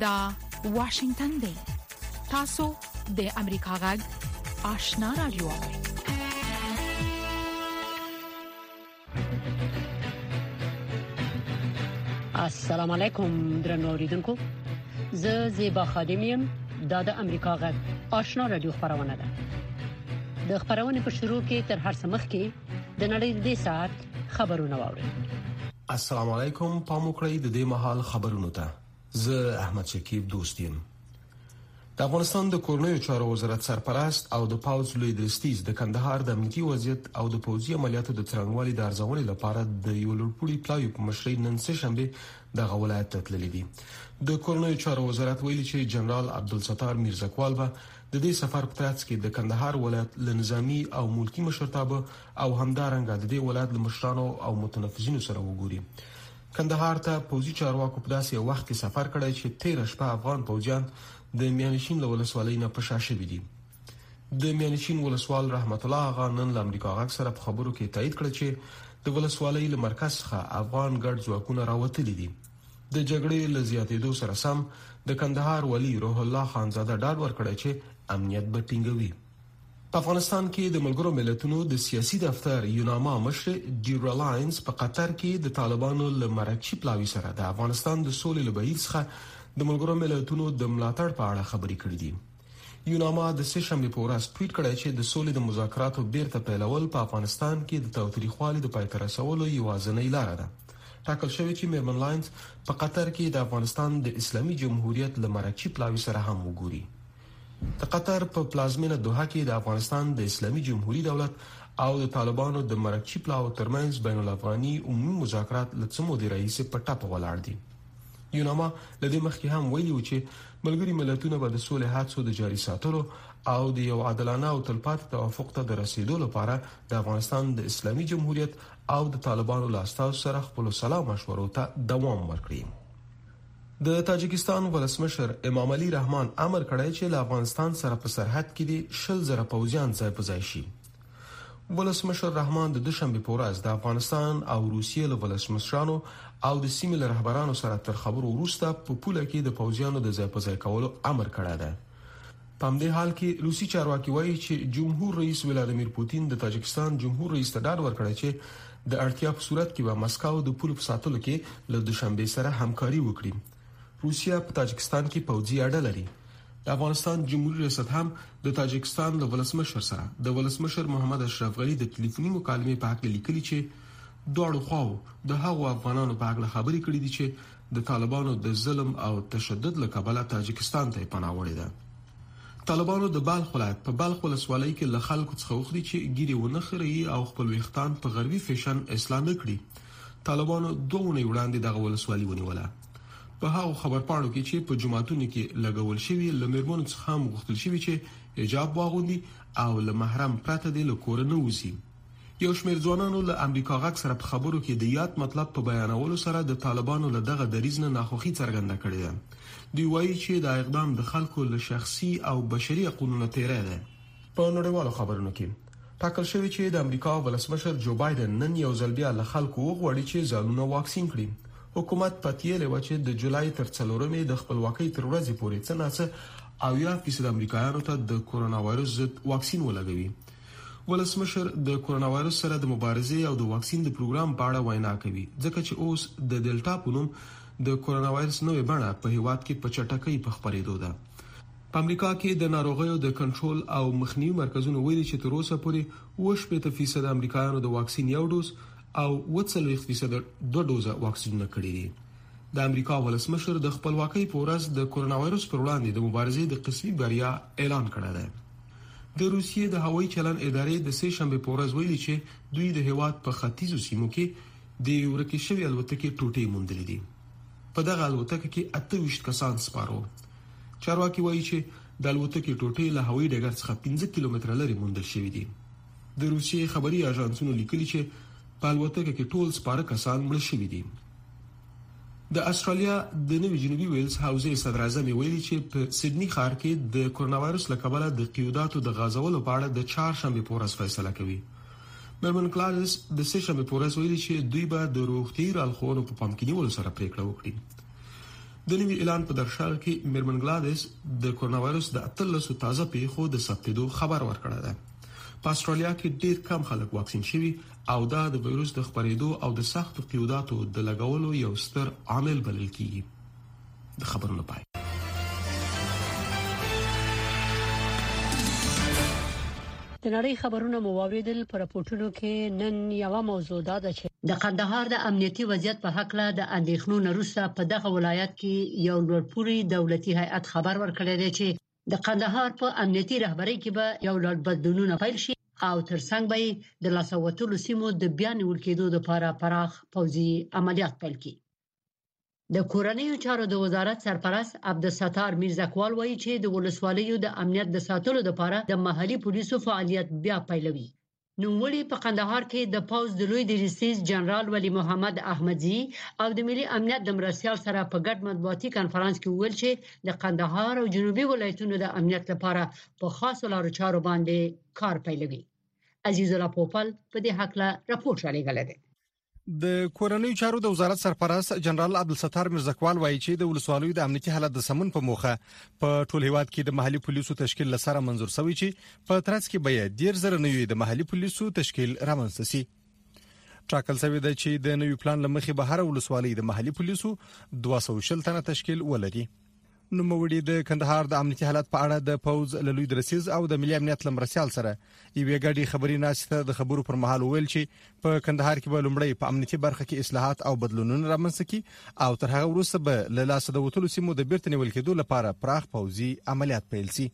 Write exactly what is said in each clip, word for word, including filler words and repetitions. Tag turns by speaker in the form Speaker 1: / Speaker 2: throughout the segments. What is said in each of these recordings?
Speaker 1: دا واشنگتن دی. تاسو د امریکا غږ آشنا رادیو اورئ.
Speaker 2: السلام علیکم درنو اوریدونکو، زه زیبا خادمیم. دا د امریکا غږ آشنا رادیو خبرونه ده. د خبرونې په شروع کې تر هر څه مخکې د نړۍ د ساعت خبرونه واورئ.
Speaker 3: السلام علیکم، پام وکړئ د دې مهال خبرونه ته. زه احمد شکیب دوستیم. د افغانستان د کورنیو چارو وزارت سرپرست او د پاوز لوی درستیز د کندهار د امنیتي وضعیت او د پوځي عملیاتو د څرنګوالي د ارزونې لپاره د یو لوړپوړي پلاوی په مشرۍ نن سه شنبه د ولایت ته تللی دي. د کورنیو چارو وزارت ویلي چې جنرال عبدالستار میرزکوال به د دې سفر په ترڅ کې د کندهار ولایت له نظامی او ملکی مشرتابه او همدارنګه د دې ولایت له مشرانو او متنفذینو سره وګوري. کندهار ته پوځي چارواکو په داسې وخت کې سفر کړی چې تیر شپه افغان پوځیان د میانشین له ولسوالۍ نه په شاشه دي. د میانشین ولسوال رحمت الله آغا نن له امریکا غږ سره په خبرو کې تایید کړ چې د ولسوالۍ له مرکز څخه افغان ګډ ځواکونه راوتلي دي. د جګړې له زیاتېدو سره سم د کندهار ولی روح الله خانزاده ډاډ ورکړی چې امنیت به ټینګوي. په افغانستان کې د ملګرو ملتونو د سیاسي دفتر یوناما مشر جیرلاینز په قطر کې د طالبانو له مرکچی پلاوی سره د افغانستان د سولې لبهیر څخه د ملګرو ملتونو د ملاتړ په اړه خبرې کړې دي. یوناما د سه شنبه په ورځ ټویټ کړی چې د سولې د مذاکراتو بیرته پیلول په افغانستان کې د تاوتریخوالي د پای ته رسولو یوازینۍ لار ده. ټاکل شوی چې میرمن لاینز په قطر کې د افغانستان د اسلامي جمهوریت له مرکچی پلاوی سره هم وګوري. د قطر په پلازمینه دوحه کې د افغانستان د اسلامي جمهوریت دولت او د طالبانو د مرکچی پلاو ترمنځ بین الافغاني عمومي مذاکرات لڅمو د رئیس په ټاپه ولاړ دي. یوناما لدې مخکې هم ویلي و چې ملګري ملتونه به د سولې هڅو د جاري ساتلو او د یو عادلانه او تلپاتې توافق ته د رسیدو لپاره د افغانستان د اسلامي جمهوریت او د طالبانو له استازو سره خپل سلام مشورو ته دوام ورکړي. د تاجکستان ولسمشر امام علي رحمان امر کړی چې له افغانستان سره په سرحد کې د شل زره پوځیان ځای په ځای شي. ولسمشر رحمان د دوشنبه په ورځ د افغانستان او روسیې له ولسمشرانو او د سیمې له رهبرانو سره تر خبرو وروسته په پوله کې د پوځیانو د ځای په ځای کولو امر کړی دی. په همدې حال کې روسي چارواکي وایي چې جمهور رئیس ولادیمیر پوتین د تاجکستان جمهور رئیس ته ډاډ ورکړی چې د اړتیا په صورت کې به مسکو د پولو په ساتلو کې له دوشنبه سره همکاري وکړي. روسیا په تاجکستان کې پوځي اډه لري. د افغانستان جمهوریت ریاست هم د تاجکستان له ولسمشر سره د ولسمشر محمد اشرف غنی د ټلیفوني مکالمې په حق لیکلي چې دوه خواو د هغو افغانانو په اړه خبرې کړې دي چې د طالبانو د ظلم او تشدد له کبله تاجکستان ته پناه وړي ده. طالبانو د بلخ ولایت په بلخ ولسوالۍ کې له خلکو څخه وغوښتي چې ګیري ونه خري او خپل ویښتان په غربي فیشن اصلاح کړي. طالبانو دوه ونې وړاندې دغه ولسوالۍ ونیوله. په هغه خبرپاڼو کې چې په جماعتونو کې لګول شوی لمرمنو څخه هم غوښتل شوی چې حجاب واغوندي او له محرم پرته د لکور نه وځي. یو شمېر ځوانانو له امریکا غږ سره په خبرو کې د یاد مطلب په بیانولو سره د طالبانو له دغه دریځ نه ناخوښي څرګنده کړې ده. دوی وایي چې دا اقدام د خلکو له شخصي او بشري حقوقو تیری ده. په نړیوالو خبرونو کې ټاکل شوی چې د امریکا ولسمشر جو بایدن نن یو ځل بیا له خلکو وغواړي چې ځانونه واکسین کړي. حکومت پاتېلې و چې د جولای تر څلورمې د خپلواکۍ تر ورځې پورې څه ناڅه او یا فیصد امریکایانو ته د کورونا وایرس ضد واکسین ولګوي. ولسمشر د کورونا وایرس سره د مبارزې او د واکسین د پروګرام په اړه وینا کوي ځکه چې اوس د ډیلټا په نوم د کورونا وایرس نوې بڼه په هیواد کې په چټکۍ په خپرېدو ده. په امریکا کې د ناروغیو د کنټرول او مخنیوي مرکزونو ویلي چې تر اوسه پورې اوه شپږ فیصد امریکایانو د واکسین یو ډوز او وڅلوېښت فیصد دوه ډوزه واکسینونه کړي دي. د امریکا ولسمشر د خپلواکۍ په ورځ د کورونا وایرس پر وړاندې د مبارزې د قسمي بریا اعلان کړی دی. د روسیې د هوایي چلن ادارې د سه شنبه په ورځ ویلي چې دوی د هیواد په ختیځو سیمو کې د ورکې شوی الوتکې ټوټې موندلې دي. په دغه الوتکه کې اته ویشت کسان سپارو. چارواکي وایي چې د الوتکې ټوټې له هوایي ډګر څخه پنځه کیلومتره لرې موندل شوې دي. د روسیې خبري اژانسونو لیکلي چې په الوتکه کې ټول سپاره کسان مړه شوي دي. د استرالیا د نوي جنوبي ویلز حوزې صدر اعظم ویلي چې په سیدنی ښار کې د کورونا وایرس له کبله د قیوداتو د غځولو په اړه د چهارشنبه په ورځ فیصله کوي. مرمن کلارس د سه شنبه په ورځ ویلي چې دوی به د روغتیايي لارښوونو په پام کې نیولو سره پریکړه وکړي. د نوي اعلان په درشل کې میرمن ګلادس د کرونا وایرس د اتلسو تازه پیښو د ثبتېدو خبر ورکړی دی. په استرالیا کې ډېر کم خلک واکسین شوي او دا د وایرس د خپرېدو او د سختو قیوداتو د لګولو یو ستر عامل بلل کیږي. د خبرونو پای.
Speaker 2: د نړۍ خبرونه مو واوریدل. پر راپورټونو کې نن یو موضوع ده چې د قندهار د امنیتي وضعیت په حق له د اندېښنو نرسته په دغه ولایت کې یو لوړپوړي دولتي هیئت خبر ورکړی دی چې د قندهار په امنیتي رهبری کې به یو لړ بدلونونه پیل شي او ترڅنګ به د لاسوتلو سیمو د بیان ورکېدو لپاره پراخ پوځي عملیات پیل کړي. د کورنیو چارو د وزارت سرپرست عبدالستار میرزکوال وایي چې د ولسوالیو د امنیت د ساتلو لپاره د محلي پولیسو فعالیت بیا پیلوي. نوموړي په قندهار کې د پوز د لوی درستیز جنرال ولی محمد احمدزي او د ملي امنیت د مرستيال سره په ګډ مطبوعاتي کانفرنس کې ویل چې د قندهار او جنوبي ولایتونو د امنیت لپاره په خاص لارو چارو باندې کار پیلوي. عزیز الله پوپل په دې حق له راپور شریک دی.
Speaker 4: د کورنیو چارو د وزارت سرپرست جنرال عبدالستار میرزکوال وایي چې د ولسوالیو د امنیتي حالت د سمون په موخه په ټول هیواد کې د محلي پولیسو تشکیل لسره منزور شوی چې په ترڅ کې به ډیر زره نوي د محلي پولیسو تشکیل رامنځته شي. ټاکل شوی دی چې د نوي پلان لمخې به هر ولسوالۍ د محلي پولیسو دوه سوه شل تنه تشکیل ولري. نوموړي د کندهار د امنیتي حالت په اړه د پوز لوی درسیز او د ملي امنیت لمرسيال سره یوې ګډي خبري ناشته د خبرو پر مهال ویل چې په کندهار کې به لومړی په امنیتي برخه کې اصلاحات او بدلونونه رامنځته کی او تر هغه وروسته به له لاسه د وټولو سیمو د بیرته نیول کېدو لپاره پراخ پوځي عملیات پیل شي.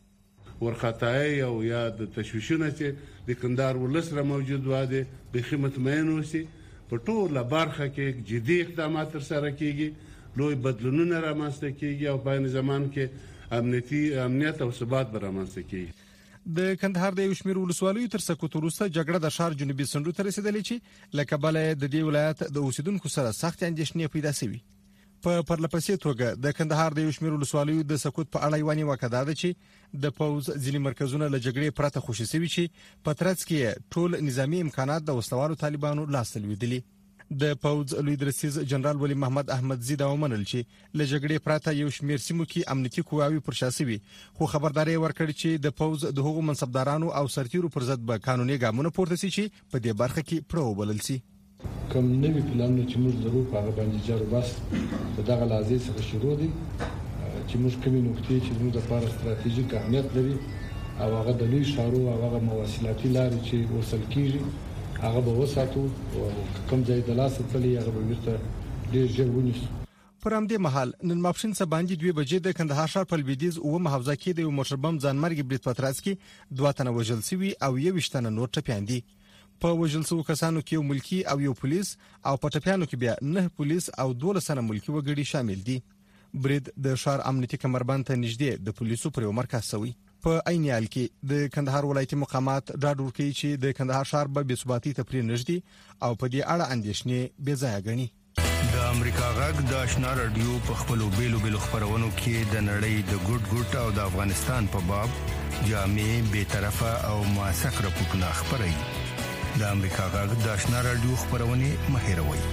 Speaker 5: ورخطای او یا د تشویشونه چې د کندهار ولسره موجود واده به خدمت مینوسي په ټوله برخه کې جدي اقدامات تر سره کیږي، لوی بدلونونه رامنځته کیږي او په عین زمان کې امنیتي امنیت او ثبات به رامنځته کیږي.
Speaker 4: د کندهار د یو شمېر ولسوالیو تر سقوط وروسته جګړه د ښار جنوبي سندرو ته رسیدلې چې له کبله د دې ولایت د اوسیدونکو سره سخت اندېښنې پیدا شوې. په پرلپسې توګه د کندهار د یو شمېر ولسوالیو د سقوط په اړه یواني واقعه ده چې د پوز ځینې مرکزونه له جګړې پرته خوشي شوي چې په ترڅ کې ټول نظامی امکانات د وسلوالو طالبانو لاس ته لوېدلي. د پوز لوی درستیز جنرال ولی محمد احمدزي دا ومنل چې له جګړې پرته یو شمېر سیمو کې امنیتي قواوې پر شا شوي، خو خبرداري ورکړي چې د پوز د هغو منصبدارانو او سرتیرو پر ضد به قانوني ګامونه پورته شي چې په دې برخه کې پرو وبلل شي.
Speaker 6: کوم نوي پلانونه چې موږ لرو په هغه باندې جارو بس په دغه لحظې څخه شروع دي چې موږ کومې نقطې چې موږ لپاره ستراتیژیک اهمیت لري او هغه د لوی ښارو او هغه مواصلاتي لارې چې وصل کیږي هغه به وساتو او کوم ځای د لاسه تللی هغه به ورته ډېر ژر ونیسو.
Speaker 4: پر همدې مهال نن ماپښین څه باندې دوه بجې د کندهار ښار په لویدیځ او محافظه کې د یو موټر بم ځانمرګي برید په ترڅ کې دوه تنه وژل شوي او یو تنه نور ټپیان دي. په وژل شوو کسانو کې یو ملکی او یو پولیس او په ټپیانو کې بیا نه پولیس او دولس تنه ملکی وګړي شامل دي. برید د ښار امنیتي کمربند ته نږدې د پولیسو پر یو مرکز شوی. په عین حال کې د کندهار ولایتي مقامات ډاډ ورکوي چې د کندهار ښار به بې ثباتي ته پرې نږدې او په دې اړه اندېښنې بې ځایه ګڼي.
Speaker 7: د امریکا غږ د آشنا رادیو په خپلو بیلو بیلو خبرونو کې د نړۍ د ګډ ګډ او د افغانستان په باب جامع بې طرفه او موثق راپورټونه خبري. د امریکا غږ د آشنا رادیو خبرونه مهیروي.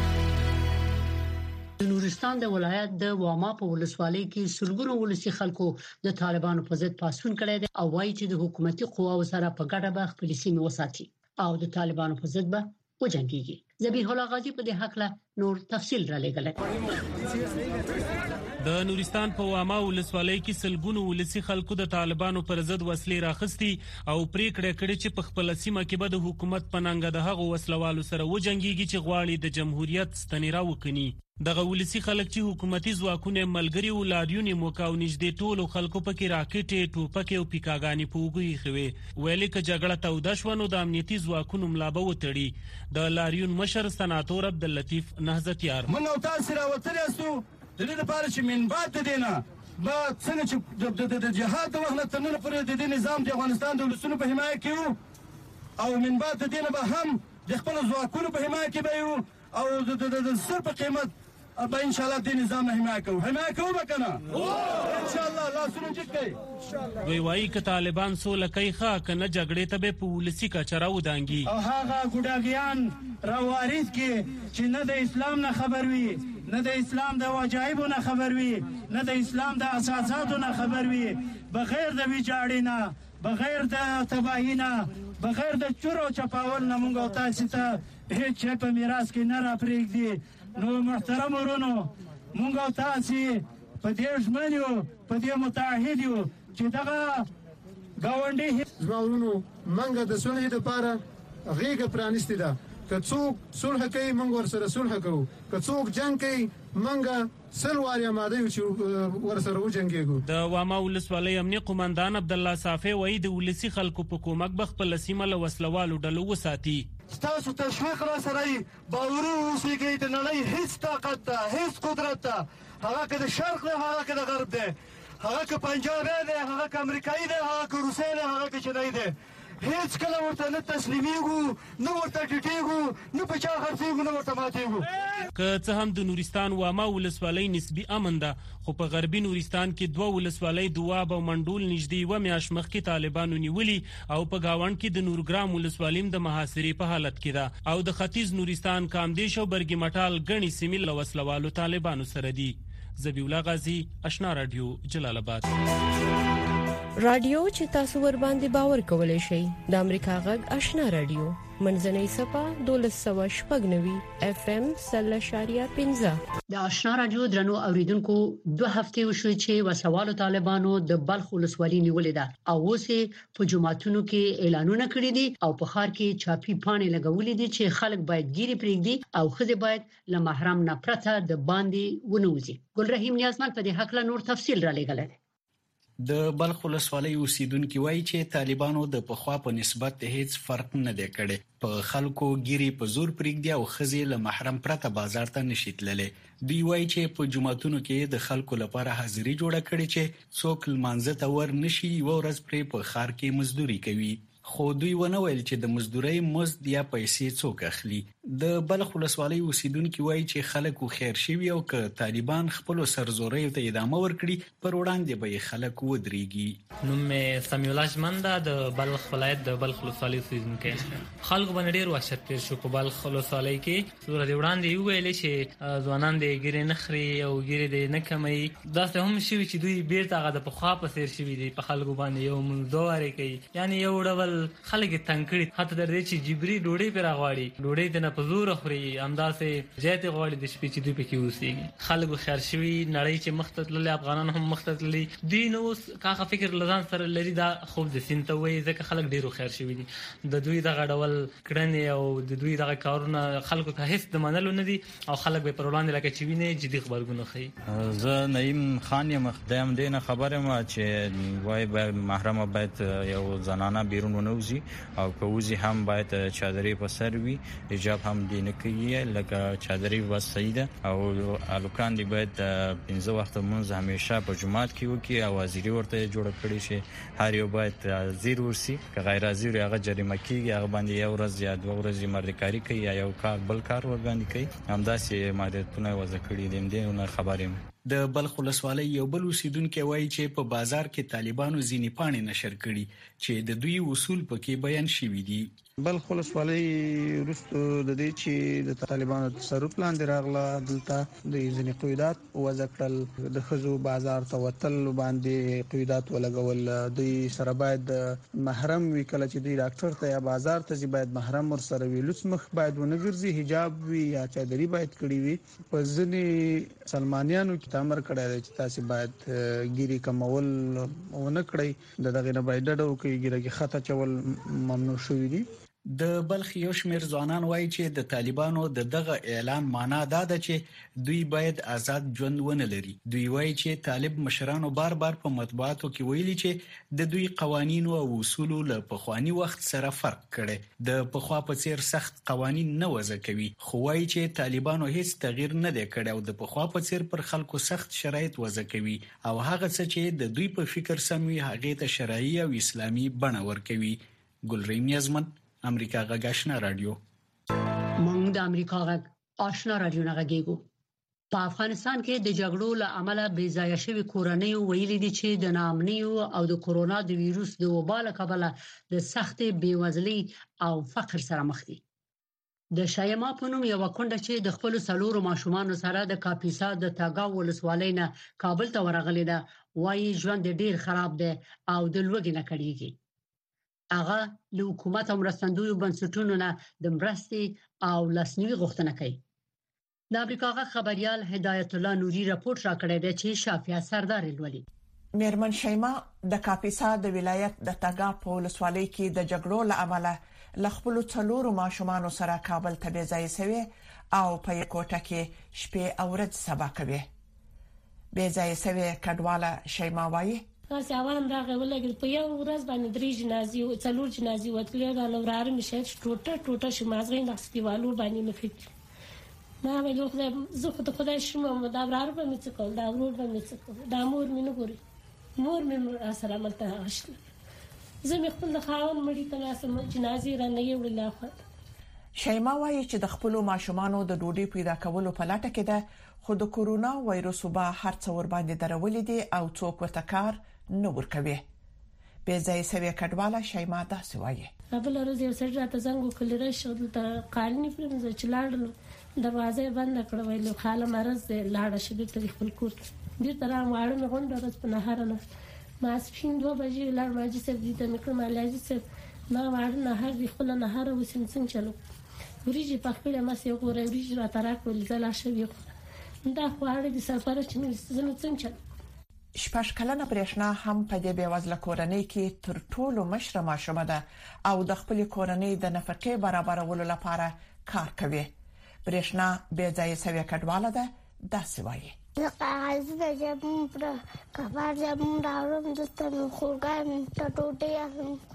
Speaker 2: د نورستان د ولایت د واما په ولسوالۍ کې سلګونو ولسی خلکو د طالبانو په ضد پاسون کړی دی او وایي چې د حکومتي قواو سره په ګډه به خپل سیمې وساتي او د طالبانو په ضد به وجنګيږي. ذبیح الله غازی په دې حق له نور تفصیل را لګل.
Speaker 8: د نورستان په واما ولسوالۍ کې سلګونو ولسی خلکو د طالبانو پر ضد وسلې راخستي او پریکړه کړې چې په خپل سیمه کې به د حکومت پننګ د هغو وسلوالو سره وجنګيږي چې غواړي د جمهوریت ستنې راوکني. دغه ولسی خلک چې حکومتي ځواکونه ملګری او لاریونی موکاو نږدې ټولو خلکو پکې راکټې ټوپکې او پیکاګانی پوګوي خوي ویلې ک جګړه توده شو نو د امنیتي ځواکونو ملابه وتړي. د لاریون مشر سناتور عبداللطیف نهضتیار
Speaker 9: من او تاسو راوتل یاستو د دې لپاره چې من بعد دینه با څنګه چې د جهاد وغنه تنه پر د دې نظام د افغانستان د ولسونو په حمایت کې او من بعد دینه به هم د خپل ځواکونو په حمایت کې به او د سر په قیمت به ان شاء الله د نظام حمایت کوو حمایت کوو به کنه ان شاء الله لاسونه جګ کړئ.
Speaker 8: دوی وایي که طالبان سوله کوي ښه که نه جګړې ته به په ولسي کچه راودانګي.
Speaker 9: او هغه ګوډاګیان راوارث کې چې نه د اسلام نه خبر وي، نه د اسلام د وجایبو نه خبر وي، نه د اسلام د اساساتو نه خبر وي، بغیر د ویجاړې نه، بغیر د تباهي نه، بغیر د چورو چپاول نه موږ او تاسو ته هیڅ شی په میراث کې نه راپرېږدي. نو محترم ورونو موږ او تاسو په دې ژمن یو، په دې متعهد یو چې دغه ګاونډي
Speaker 10: زما ورونو موږ د صلح لپاره غېږه پرانیستې ده. که څوک صلح کوي موږ ورسره صلح کوو، که څوک جنګ کوي موږ سل وارې آماده یو چې ورسره وجنګېږو.
Speaker 8: د واما ولسوالۍ امنیه قومندان عبدالله صافی وایي د ولسي خلکو په کومک به خپله سیمه له وسلوالو ډلو وساتي.
Speaker 9: ستاسو تشویق را سره یې باوري اوسېږئ د نړۍ هېڅ طاقت ته، هېڅ قدرت ته، هغه که د شرق دی، هغه که د غرب دی، هغه که پنجابی دی، هغه که امریکایي دی، هغه که روسی دی، هغه که چینایي دی، هیڅ کله ورته نه تسلیمیږو، نه ورته ټیټېږو، نه په چا خرڅېږو، نه ورته ماتېږو.
Speaker 8: که څه هم د نورستان واما ولسوالۍ نسبي امن ده، خو په غربي نورستان کې دوه ولسوالۍ دواب او منډول نږدې یوه میاشت مخکې طالبانو نیولي او په گاونډ کې د نورګرام ولسوالۍ د محاصرې په حالت کې ده او د ختیځ نورستان کامدیش او برګي مټال ګڼې سیمې له وسلوالو طالبانو سره دي. ذبیح الله غازی، آشنا رادیو، جلال آباد.
Speaker 11: رادیو چې تاسو ور باندې باور کولای شئ د امریکا غږ آشنا رادیو منځنۍ صفه دولس سوه شپږ نوي اف ام سل شاریه پنځه.
Speaker 2: د آشنا رادیو درنو اوریدونکو دوه هفتې وشوي چې وسوالو طالبانو د بلخ ولسوالۍ نیولې ده او اوس په جماعتونو کې اعلانونه کړي دي او په ښار کې چاپی پاڼې لګولې دي چې خلک باید ګيري پرېږدي او خزه باید له محرم نه پرته د باندې ونوځي. ګل رحیم نیازمن په دې حق له نور تفصیل را لګلای.
Speaker 12: د بلخ ولسوالۍ اوسیدونکو وایي چې طالبانو د پخوا په نسبت هیڅ فرق نه دی کړی. په خلکو ګيري په زور پرېږدي او خزي له محرم پرته بازار ته نشي تللی. دوی وایي چې په جماعتونو کې د خلکو لپاره حاضری جوړه کړي چې څوک لمانځه ته ور نشي یو ورځ پرې په ښار کې مزدوري کوي. خو دوی ونه ویل چې د مزدورۍ مزد یا پیسې څوک اخلي. د بلخ ولسوالۍ اوسیدونکو وایي چې خلکو خیر شوي او که طالبان خپل سرزورۍ ته ادامه ورکړي پر وړاندې به خلک ودرېږي.
Speaker 13: نوم سمیع الله جمنده د بلخ ولایت د بلخ ولسوالۍ اوسیدونکو. خلکو باندې ډیر وحشت تیر شو په بلخ ولسوالۍ کې. سورې وړاندې ویل چې ځوانان د ګیرې نخري او ګیرې د نه کمي داسې هم شوي چې دوی بیرته هغه د پخوا په څیر شوي دي. په خلکو باندې یو منځواري کوي، یعنی یو ډول خلک تنګ کړي حتی در دې چې جبري ډوډۍ پر غواړي، ډوډۍ ته نه په زور خوري، همداسې جهته غواړي د شپې چې دوی پکې اوسېږي. خلکو خیر شوي، نړۍ چې مختلف افغانان هم مختلف دي. نو کاغه فکر لزان سره لري دا خوب د سین ته وایي ځکه خلک ډیرو خیر شوي دي. د دوی دغه ډول کړنې او د دوی دغه کارونه خلکو ته هیڅ د منلو نه دي او خلک به پر وړاندې لکه چې ویني جدي خبرګون خي.
Speaker 14: زه نعیم خان یم، خدایم دینه خبره ما چې وای به محرم باید یو زنانه بیرون ونوزي او کوزي هم باید چادرې په سر وي، حجاب هم دینه کوي لکه چادرې بس سیده او الوکان دی باید پنځه وخت مونږ همیشه په جمعات کې وکي او وزیری ورته جوړ کړی شي. هر یو باید زیر ورسي، که غیر زیر هغه جریمه کیږي، هغه باندې یو ورځ یا دوه ورځې مردکاری کوي یا یو کار بل کار ور باندې کوي. همداسې ماده وضع کړي دي. دې نه خبرې
Speaker 12: د بلخ ولسوالۍ یو بل اوسیدونکو وایي چې په بازار کې طالبانو ځینې پاڼې نشر کړي چې د دوی اصول پکې بیان شوي دي.
Speaker 15: بلخ ولسوالۍ وروسته د دې چې د طالبانو تصرف لاندې راغله دلته د ځینې قیودات وضع کړل، د خزو بازار ته وتل باندې قیودات ولګول. دوی سره باید محرم وي، کله چې دوی ډاکټر ته یا بازار ته ځي باید محرم ور سره وي، لوڅ مخ باید ونه ګرځي، حجاب وي یا چادري باید کړی وي. په ځینې سلمانیانو کې امر کړی دی چې تاسو باید ګيري کمول ونه کړئ، د دغه نه باید ډډه وکړئ، ګيره کې خطا چول ممنوع شوی دی.
Speaker 12: د بلخ یو شمېر ځوانان وایي چې د طالبانو د دغه اعلان معنا دا ده چې دوی باید آزاد ژوند ونه لري. دوی وایي چې طالب مشرانو بار بار په مطبوعاتو کې ویلي چې د دوی قوانین او اصول له پخوانی وخت سره فرق کړي، د پخوا په څیر سخت قوانین نه وضع کوي. خو وایي چې طالبانو هیڅ تغییر نه دی کړی او د پخوا په څیر پر خلکو سخت شرایط وضع کوي او هغه څه چې د دوی په فکر سم وي هغه ته شرعي او اسلامي بڼه ورکوي. ګلریم نیازمن، امریکا غږ آشنا رادیو.
Speaker 2: مونږ د امریکا غږ آشنا رادیو نه غږیږو. په افغانستان کې د جګړو له امله بې ځایه شوی کورنۍ ویلي دي چې د ناامنۍ او د کورونا د وایروس د وبا له کبله د سخت بیوزلۍ او فقر سره مخ دي. د شایما په نوم یو کونډه چې د خپل سلورو ماشومان سره د کاپیسا د تاګاو ولسوالۍ نه کابل ته ورغلې ده، وايي ژوند ډیر خراب دی او د لوږې نه کړيږي. هغه له حکومت او مرستندویو بنسټونو نه د مرستې او لاسنیوي غوښتنه کوي. د امریکا غا خبريال هدایت الله نوري راپورټ راکړی دی چې شافیا سردار لولي.
Speaker 16: میرمن شیما د کاپیسا د ولایت د تاګا په ولسوالۍ کې د جګړو له امله لخپل څلورو ماشومان سره کابل ته بيځای شوی او په کوټه کې شپې او ورځ سبا کوي. بيځای شوی کډواله شیما وایي
Speaker 17: تاسو اوان راغی ولګل په یو ورځ باندې درې جنازي او څلور جنازي وتلې دا لوراره مشه ټوټه ټوټه شمازغې نفسیوالو باندې مخې ما ویل خو زه خو د خدای شمه دا وراره په مڅ کول دا ورور په مڅ کول دا مور مینه ګوري مور مې سره ملته غشل زه مې خپل خاون مړی ته ناسم جنازي را نه وړل.
Speaker 16: شیما وایي چې د خپل ماشومانو د ډوډۍ پیدا کولو په لټه کې ده، خو د کورونا وایروس وبا هر څور باندې درولې دي او څوک وته کار نه ورکوي. به ځای سوي کډواله شیما داسې وایي
Speaker 17: قبل ورځ یو سړی راته زنګ وکړ راشه د قالنی فرم چې لاړل دروازه بند کړه ویل خاله مرز لاړه شې د خپل کور دې ترام واړو مې غونډه ورځ په نهار نه ما سپین دوه بجې لاړ ماجي سب دې ته مکر مالاجي سب ما واړو نهار دې خپل نهار وسیم څنګه چلو وريجي په خپل ما سي وګوره وريجي را تراک ول زلا شوی دا خواړه دې سفر چې مې زنه څنګه چلو.
Speaker 16: شپږ کلنه برېښنا هم په دې بیوزله کورنۍ کې تر ټولو مشره ماشومه ده او د خپل کورنۍ د نفقې برابرولو لپاره کار کوي. برېښنا به ځای سوي کډواله ده داسې وایي
Speaker 18: قاعده د جمع پر کبار جمع راوړم د تن خوګان ته ټوټه یا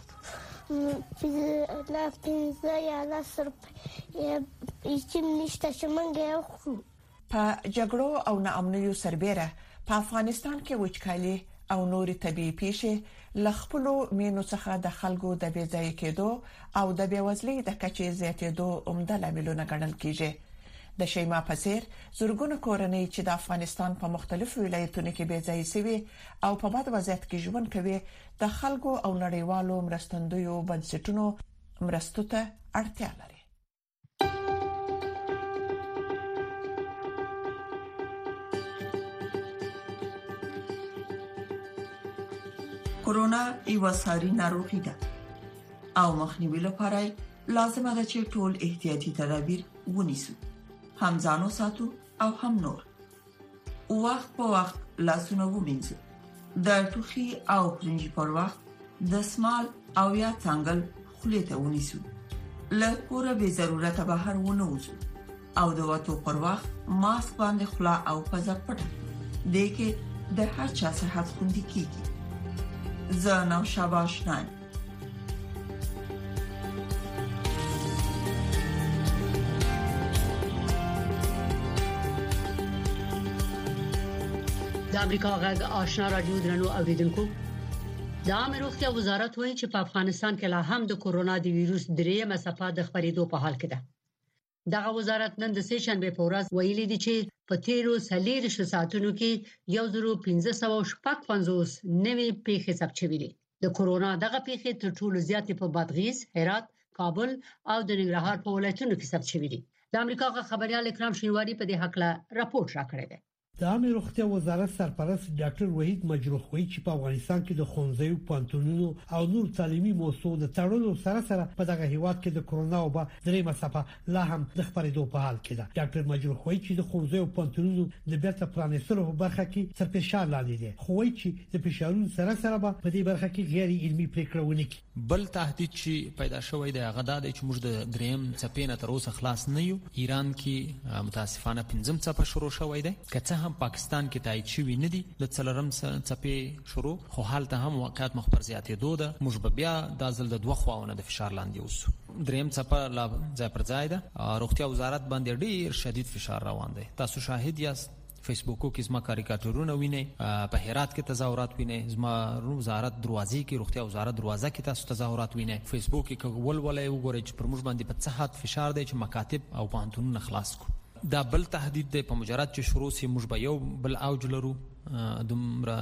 Speaker 18: لا پنځه یا لا صرف هیڅ نشته چې مونږه
Speaker 16: په جګړو او ناامنیو سربېره په افغانستان کې وچکالي او نوري طبيعي پیښې لخپلو مینو څخه د خلکو د بېځای کېدو او د بېوزلۍ د کچې زیاتېدو عمده لاملونه ګڼل کیږي. د شیما پسیر زورګونو کورنۍ چې د افغانستان په مختلفو ولایتونو کې بېځای شوي او په بد وضعیت کې ژوند کوي د خلکو او نړیوالو مرستندویو بنسټونو مرستو ته اړتیا لري. کورونا یو ساري ناروغي ده او مخنیوي لپاره لازمه ده چې ټول احتیاطي تدابیر ونیسو، هم ځانو ساتو او هم نور. وخت په وخت لاسونه ومینځو، د ټوخي او پرنجي پر وخت د سمال او یا څنګل خولې ته ونیسو، له کوره به ضرورت بهر ونه وځو او د وټو پر وخت ماسک باندې خلا او پزه پټه دې کې د هر چا صحت خوندي کیږي. زناو شاباشنان
Speaker 2: د امریکا غږ آشنا رادیو درنو اوریدونکو، د عامه روغتیا وزارت وایي چې په افغانستان کې لا هم د کورونا د وایروس دریمه څپه د خپرېدو په حال کې ده. دغه وزارت نن د سه شنبه په ورځ ویلي دی چې په تیرو سلیریش ساعتونو کې یو زرو پنځه سوه شپږ پنځوس نوې پیښې ثبت شوې دي. د کورونا دغه پیښې تر ټولو زیاتې په بادغیس، هرات، کابل او د ننګرهار په ولایتونو کې ثبت شوې دي. د امریکا غږ خبريال اکرام شینواری په دې حق لا راپورټ راکړی دی.
Speaker 19: د عامه روغتیا وزارت سرپرست ډاکټر وحید مجروح وایي چې په افغانستان کې د ښوونځیو، پوهنتونونو او نور تعلیمي مؤسسو د تړلو سره سره په دغه هیواد کې د کورونا وبا دریمه څپه لا هم د خپرېدو په حال کې ده. ډاکټر مجروح وایي چې د ښوونځیو او پوهنتونونو د بیرته پرانیستلو په برخه کې سر فشار لاندې دي، خو وایي چې د فشارونو سره سره به په دې برخه کې غیر علمي پریکړه ونه کړي.
Speaker 20: بل تهدید چې پیدا شوی دی هغه د چې موږ د دریم څپې نه تر اوسه خلاص نه یو. ایران کې متاسفانه پنځم څپه شروع شوې ده، که څه هم پاکستان کې تایید شوی نه دي د څلورم څپې شروع، خو حالت هم واقعیت مخبر زیاتېدو ده. موږ به بیا د ځل د دوه خواونه د فشار لاندې اوسو. دریم څپه لا ځای پر ځای ده. روغتیا وزارت باندې ډیر شدید فشار روان دی. تاسو شاهد یاست، فیسبوکو کې زما کاریکاتورونه وینئ، په هرات کې تظاهرات وینئ، زما وزارت دروازې کې روغتیا وزارت دروازه کې تاسو تظاهرات وینئ. فیسبوک کې ولولای وګورئ چې پر موږ باندې په څه حد فشار دی چې مکاتب او پوهنتونونه خلاص کو. دا بل تهدید دی. په مجرد چې شروع سي موږ به یو بل اوج لرو، دومره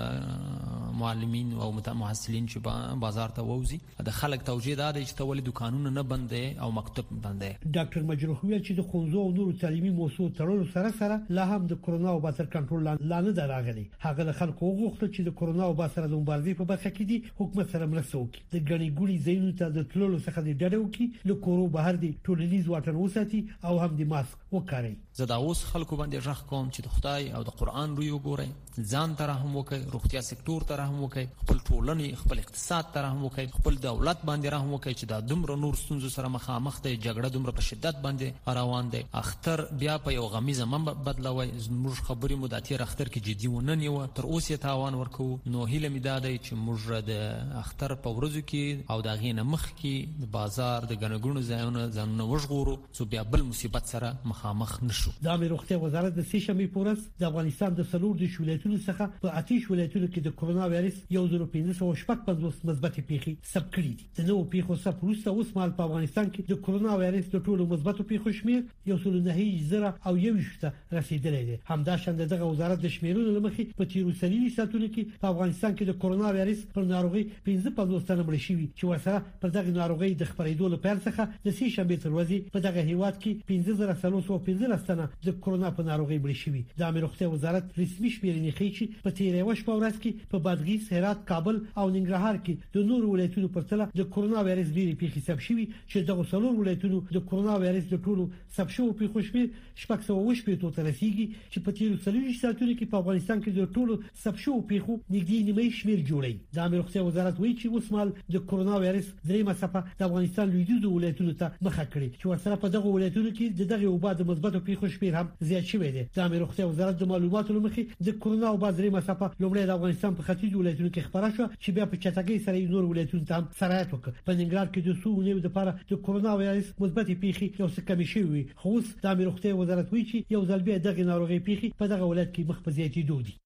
Speaker 20: معلمین او محصلین چې بازار ته ووزي. د خلک توجیه دا دی چې ته ولې دکانونه نه بندې او مکتب بندې.
Speaker 19: ډاکټر مجروح ویل چې د خونځو او نورو تعلیمي موضوع تړلو سره سره لا هم د کرونا او باسر کنټرول لا نه دراغلي. هغه د خلکو وغوښتل چې د کرونا او باسر د مبارزې په برخه کې دي حکومت سره مرسته وکړي. د غني ګوري زینو ته د تللو څخه د ډډه وکړي، له کورو بهر دي ټولنیز واټن وساتي او هم د ماسک وکړي.
Speaker 20: زه دا اوس خلکو باندې ژغ کوم چې د خدای او د قران روی وګورئ، ځان ته رحم وکړئ، روغتیا سکتور ته رحم وکړئ، خپل ټولنې خپل اقتصاد ته رحم وکړئ، خپل دولت باندې رحم وکړئ چې دا دومره نور ستونزو سره مخامخ دی، جګړه دومره په شدت باندې روان دی. اختر بیا په یو غمیزه من بدلوي. زموږ خبرې مو د تیر اختر کې جدي ونه نیو، تر اوسه تاوان ورکو. نو هیله می دادای چې موږ د اختر په ورځو کې او د غینه مخ کې د بازار د غنګونو ځایونه ځانونه وژغورو څو بیا بل مصیبت سره مخامخ نشو.
Speaker 19: د امیر روغتیا وزارت د سې شنبې پورس د افغانستان د سلور د ولایتونو څخه په اتیش ولایتونو کې د کرونا وایرس یو زره پنځه سوه شپږ پنځوس مثبت پیښې ثبت کړي دي. د نوو پیښو څخه وروسته اوس مهال په افغانستان کې د کرونا وایرس د ټولو مثبت پیښو شمېر یو سل نه زره او یو شته رسیدلی دی. همداشان دغه وزارت د شمیرونو لمخې په تیرو سلوي ساتونو کې په افغانستان کې د کرونا وایرس پر ناروغي پنځه پنځوس تنه مړ شوي چې ورسره پر دغه ناروغي د خپرېدو لپاره څخه د سې شنبې تر ورځې په دغه هیواد کې پنځه زره څلور سوه پنځلس تنه د کرونا په ناروغي مړ شوي. د امیر روغتیا وزارت رسمي شمیرنې ښیي چې په تیرې وش په ورځ کې په بادغیس، هرات، کابل او ننګرهار کې د نورو ولایتونو په پرتله د کرونا وایرس ډېرې پیښې ثبت شوي چې دغه څلور ولایتونو د کرونا وایرس د ټولو ثبت شوو پیښو شمېر شپږ سوه اووه شپېته ته رسیږي چې په تیرو څلوېښتو ساعتونو کې په افغانستان کې د ټولو ثبت شوو پیښو نږدې نیمه شمېر جوړوي. د امیر روغتیا وزارت وایي چې اوس مهال د کرونا وایرس درېیمه څپه د افغانستان لویدیځو ولایتونو ته مخه کړې چې ورسره په دغه ولایتونو کې د دغه وبا د مثبتو پیښو شمېر هم زیات شوی دی. د امیر روغتیا وزارت د معلوماتو لمخې د کرونا وبا درېیمه څپه لومړی د افغانستان په ختیځو ولایتونو کې خبره شو چې بیا په چټکۍ سره نور ولایتونو ته هم سرایت وکړ. په ننګرهار کې د څو ونیو لپاره د کرونا وایرس مثبت پیښې یو څه کمې شوې، خو اوس د امیر روغتیا وزارت وایي چې یو ځل بیا دغه ناروغي پیښې په دغه ولایت کې مخ په زیاتېدو دي.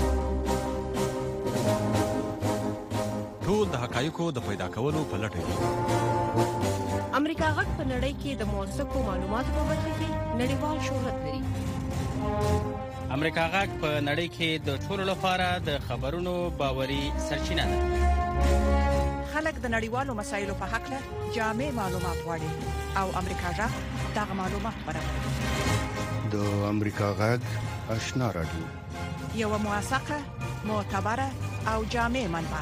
Speaker 21: ټول د حقایقو د پیدا کولو په لټه کې.
Speaker 11: امریکا غږ په نړۍ کې د موثقو معلوماتو په برخه کې نړیوال شهرت لري.
Speaker 22: امریکا غږ په نړۍ کې د ټولو لپاره د خبرونو باوري سرچینه ده.
Speaker 23: خلک د نړیوالو مسایلو په حق له جامع معلومات غواړي او امریکا غږ دغه معلومات برابروي.
Speaker 7: د امریکا غږ آشنا رادیو
Speaker 23: یو موثقه، معتبره او جامع منبع.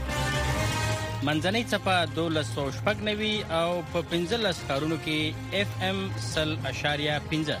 Speaker 22: منځنۍ چپه دولس سوه شپږ نوي او په پنځلس ښارونو کې اف ام سل اشاریه پنځه.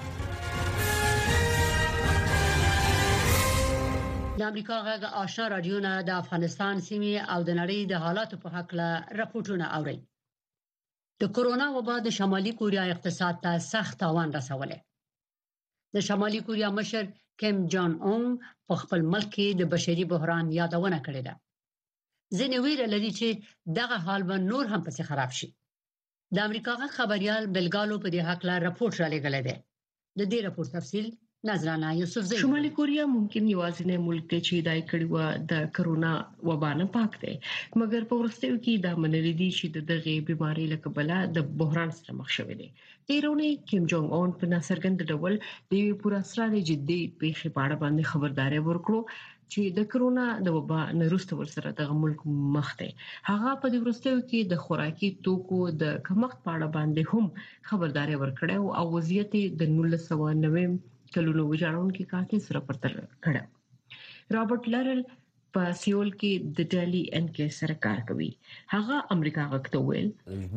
Speaker 2: د امریکا غږ آشنا رادیو نه د افغانستان سیمې او د نړۍ د حالاتو په حق له راپورټونه اوري. د کرونا وبا د شمالي کوریا اقتصاد ته سخت تاوان رسولی. د شمالي کوریا مشر کیم جان اون په خپل ملک کې د بشري بحران یادونه کړې ده. ځینې ویره لري چې دغه حال به نور هم پسې خراب شي. د امریکا غږ خبريال بلګالو په دې حق لا راپورټ را لګلې ده. د دې راپورټ تفصیل نظرانه یوسفزئی.
Speaker 24: شمالي کوریا ممکن یوازینی ملک دی چې دای کړي و د کرونا وبا نه پاک دی، مګر په ورستیو کې دا منل دي چې دغه بيمارۍ له کبله د بحران سره مخ شوی دی. تیرونه کیم جونګ اون په ناڅرګند ډول د پورا سره جدي پیښې په اړه باندې خبرداري ورکړو چې د کرونا د وبا نورسته ورسره د ملک مخ دی. هغه په دې ورستیو کې د خوراکي توکو د کمښت په اړه باندې هم خبرداري ورکړه او وضعیت د نولس سوه نوي کلونو وجاړون کې کافي سره پرتل کړه. رابرټ لرل په سیول کې د ډیلی ان کې سره کار کوي. هغه امریکا غوښته ویل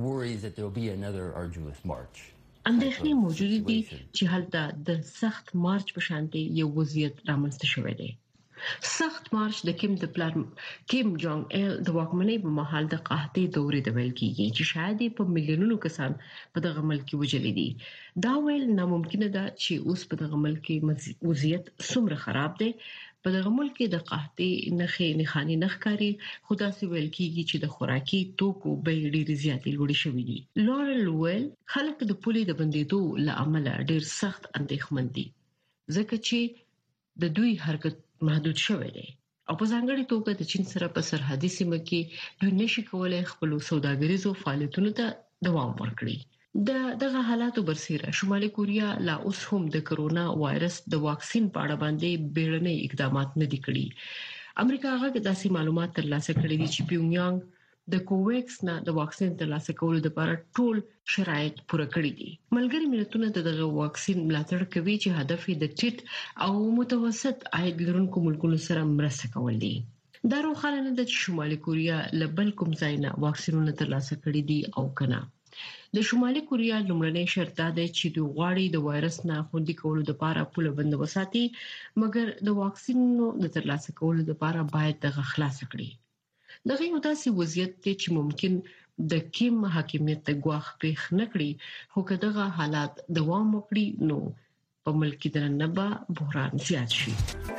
Speaker 24: اندېښنې موجود دي چې هلته د سخت مارچ په شانتي یو وضعیت رامنځته شوی دی. سخت مارچ د کیم د پلان کیم جونګ ال د واکمنۍ په محل د قحطۍ دورې د ویل کیږي چې شاید په میلیونونو کسان په دغه ملک کې وجلې دي. دا ویل ناممکن ده چې اوس په دغه ملک کې وضعیت څومره خراب دی. په دغه ملک کې د قحطۍ نخې نخاني نخکاری خدا سي ویل کیږي چې د خوراکي توکو بیې ډېرې زیاتې لوړې شوې دي. لورل ویل خلک د پولې د بندیدو لامل ډېر سخت اندېښمن دي ځکه چې د دوی حرکت محدود شوی دی او په ځانګړي توګه د چین سره په سرحدي سیمه کې دوی نشي کولای خپل سوداګریزو فعالیتونو ته دوام ورکړي. د دغه حالاتو برسیره شمالي کوریا لا اوس هم د کرونا وایرس د واکسین په اړه باندې بیړني اقدامات نه دي کړي امریکا هغه داسې معلومات ترلاسه کړي دي چې پیونګیانګ د کوویکس نه د واکسین ترلاسه کولو لپاره ټول شرایط پوره کړی دي ملګری ملتونه دغه واکسین ملاتړ کوي چې هدف یې د ټیټ او متوسط عاید لرونکو ملکونو سره مرسته کول دي دا روښانه نه ده چې شمالي کوریا له بل کوم ځای نه واکسینونه ترلاسه کړي دي او کنه د شمالي کوریا لومړنی شرط دا دی چې د غواړي د وایرس نه خوندي کولو لپاره پوله بند وساتي مګر د واکسینونو د ترلاسه کولو لپاره باید دغه خلاص کړي دغه یو داسې وضعیت دی چې ممکن د کیم حاکمیت ته ګواښ پیښ نکړي خو که دغه حالات دوام وکړي نو په ملک کې د نبا بحران زیات شي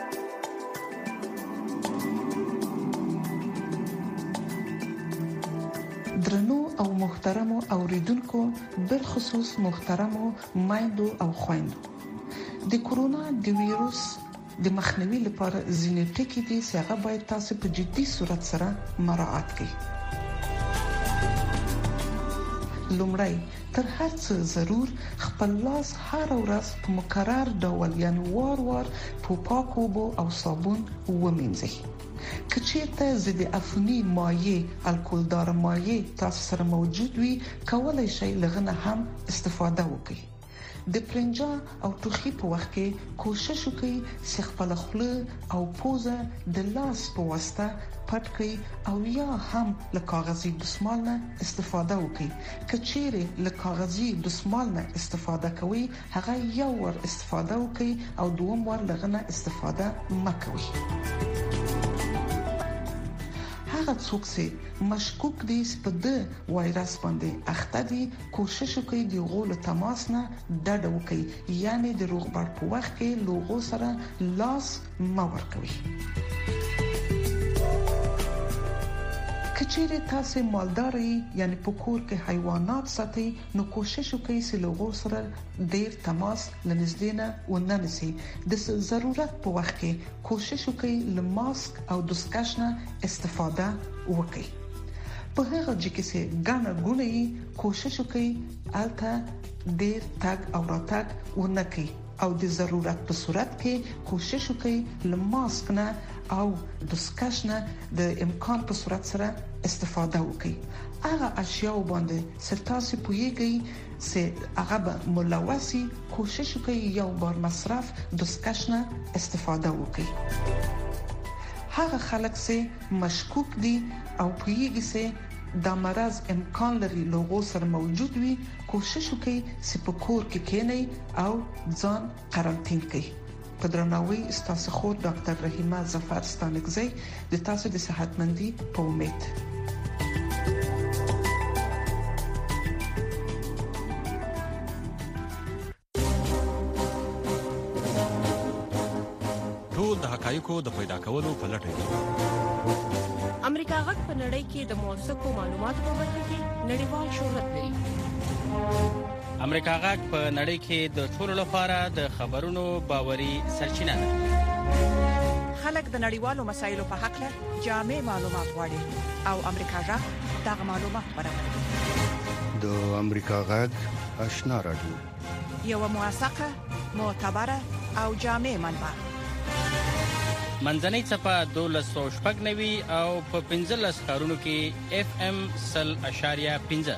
Speaker 1: درنو او محترمو اوریدونکو بالخصوص محترمو مایندو او خويندو د کورونا د ویروس د مخنیوي لپاره ځینې ټکي دي چې هغه باید تاسو په جدي صورت سره مراعات کړئ. لومړی تر هر څه ضرور خپل لاس هر ورځ په مکرر ډول یعنی وار وار په پاکو اوبو او صابون ومینځئ. کچېرته ضد عفوني مایع الکولدار مایع تاسو سره موجود وي کولای شئ لغنه هم استفاده وکړئ. د پرنجا او ټوخي په وخت کې کوشش وکړئ چې خپل خوله او پوزه د لاس په واسطه پټ کړئ او یا هم له کاغذي دستمال نه استفاده وکړئ. کچېره له کاغذي دستمال نه استفاده کوئ هغه یو ور استفاده وکړئ او دوم ور لغنه استفاده مکوئ. هغه څوک چې مشکوک دي په د وایرس باندې اخته دي کوشش وکړي د غول تماس نه ډډه وکړي یعنی د روغبړ په وخت کې لوغو سره لاس مور کوي. کچېره تاسو مالداري یعنی په کور کې حیوانات ساتي نو کوشش وکړئ چې لوغو سره ډیر تماس لنږدې نه وننسي. د ضرورت په وخت کې کوشش وکړئ له ماسک او دستکش نه استفاده وکړئ. په هغه ځکه چې ګانا ګونې کوشش وکړئ الته ډیر تاګ او راتګ ونکړئ او د ضرورت په صورت کې کوشش وکړئ له ماسک نه او دستکش نه د امکان په صورت سره استفاده وکړئ. هغه اشیاء باندې سرتاسي پویږي چې هغه به ملوثي کوشش وکړئ یو بار مصرف دستکش نه استفاده وکړئ. هغه خلک چې مشکوک دي او پویږي چې دا مرض امکان لري لوغو سره موجود وي کوشش وکړئ چې په کور کې کېنئ او ځان قرنطین کړئ. په درناوي ستاسو خور ډاکټر رحیمه ظفر ستانکزی د تاسو د صحتمندي په امید.
Speaker 21: ټول د حقایقو د پیدا کولو په لټه دي.
Speaker 11: امریکا غږ په نړۍ کې د موثقو معلوماتو په برخه کې نړیوال شهرت لري.
Speaker 22: امریکا غږ په نړۍ کې د ټولو لپاره د خبرونو باوري سرچینه ده.
Speaker 23: خلک د نړیوالو مسایلو په اړه جامع معلومات غواړي او امریکا غږ دغه معلومات برابروي.
Speaker 7: د امریکا غږ آشنا رادیو
Speaker 23: یو موثقه معتبره او جامع منبع.
Speaker 22: منځنۍ صفه دولس سو شپږ نوي او په پنځلس ښارونو کې اف ام سل اشاریه پنځه.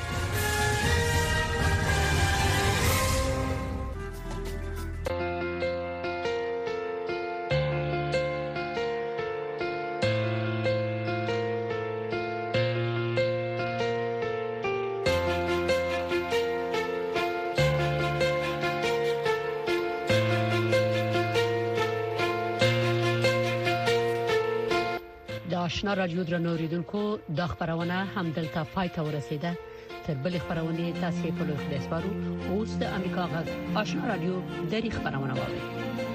Speaker 2: آشنا رادیو درنو اوریدونکو د خبرونه هم دلته پای ته ورسیده. تر بل خبرونه تاسو په لوخ داسپارو اوس د امریکا غږ آشنا رادیو د خبرونه واوري.